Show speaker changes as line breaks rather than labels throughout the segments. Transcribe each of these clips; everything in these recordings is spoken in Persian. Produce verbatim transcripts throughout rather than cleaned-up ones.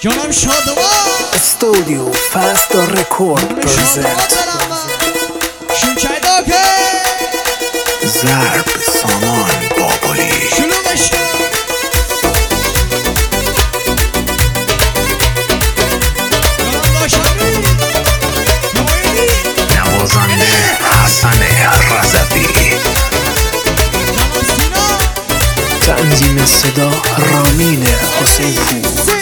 جانم شادمان
استودیو فست رکورد پرزنت
شمچایدا که
ضرب سامان بابلی
شلوغش
نوازنده حسن رضوی، تنظیم صدا رامین حسین پور.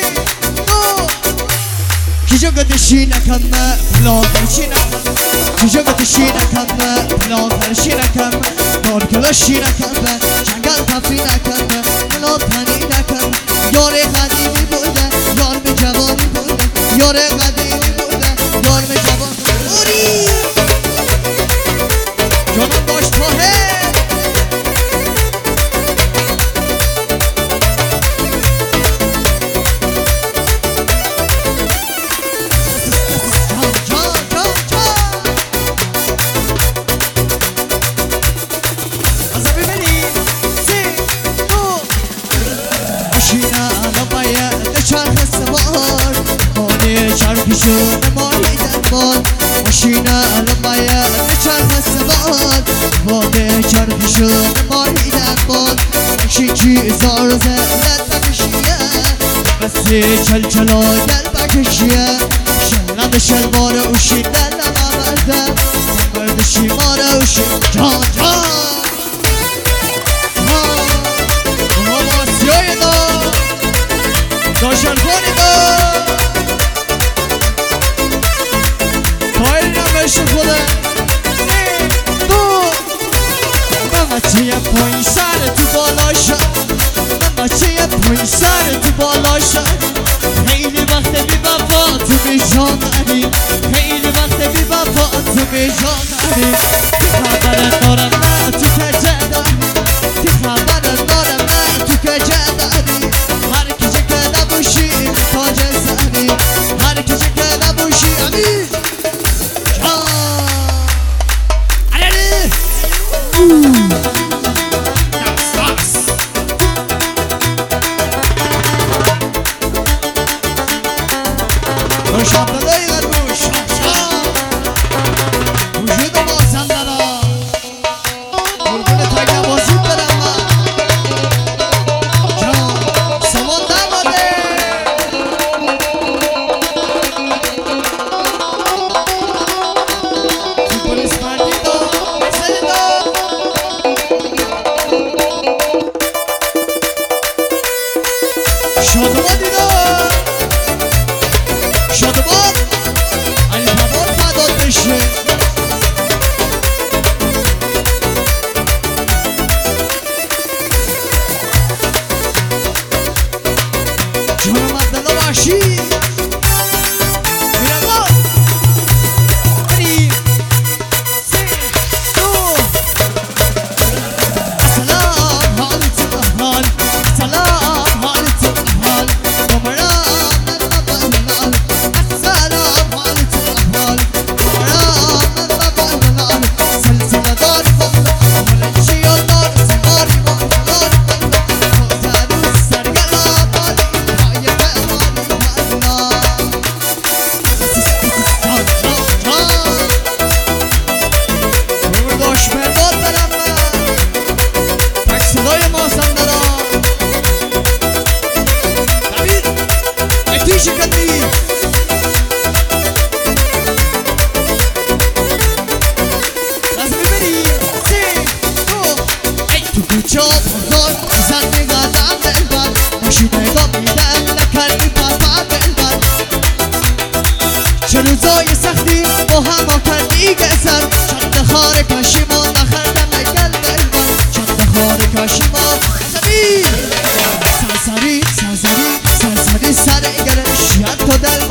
Kişi götüşüne kanma, plan karşına Kişi götüşüne kanma, plan karşına kanma Nor kölüşüne kanma, çangal kafine kanma Plan tanine kanma Yore kadimi burada, yor me cevabı burada Yore kadimi burada, yor me cevabı Uri Canım boş tohe شون ماهیدن باد ماشینا لبایا چرخ سواد واده چرخشون ماهیدن باد شیچی زار زلت بکشیه بسی چل چلا دل بکشیه شلند شلوار اوشی دل نمارده مرد شیمار اوشی جان جان ماماسیای دا داشن کنی دا شکوله دو من بچه پایین سر تو بالا شد من بچه پایین سر تو بالا شد خیلی وقت بی وفا تو بیشان داری خیلی وقت بی وفا تو بیشان داری تی خبر دارم من تو کجه داری تی خبر دارم من تو کجه داری هر کجه که نباشی تاج سری هر کجه که نباشی امیر چه روزای سختی با هم آکردی گذر چند خار کاشیما نخردم اگل بلبن چند خار کاشیما زمین سرسری سرسری سرسری سر گرش یاد تو دل